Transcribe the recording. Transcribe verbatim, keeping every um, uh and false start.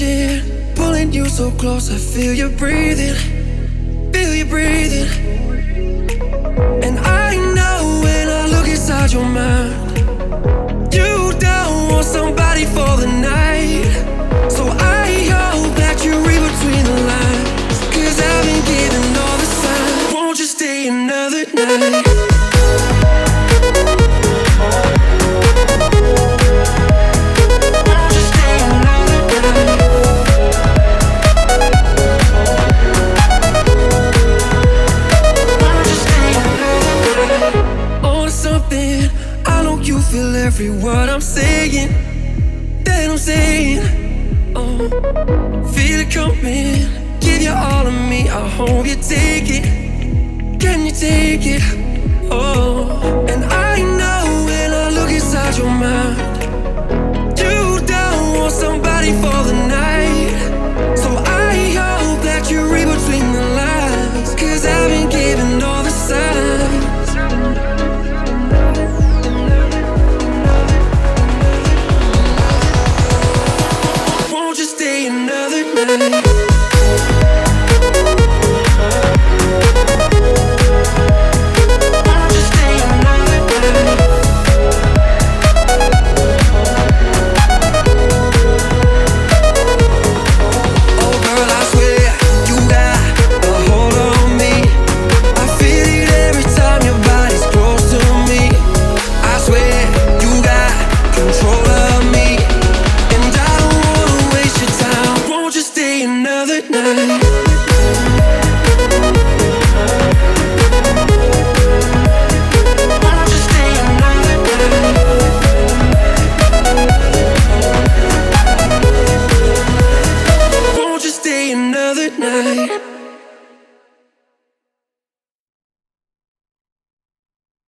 reaching, pulling you so close. I feel you breathing, feel you breathing. And I know when I look inside your mind, you don't want somebody for the night. So I hope that you read between the lines, 'cause I've been giving all the signs. Won't you stay another night? Feel every word I'm saying, that I'm saying. Oh, feel it coming, give you all of me. I hope you take it. Can you take it? Oh, and I know when I look inside your mind, you don't want somebody for the night. So I hope that you read between the lines, 'cause I've been giving all the signs. Stay another night. Another night.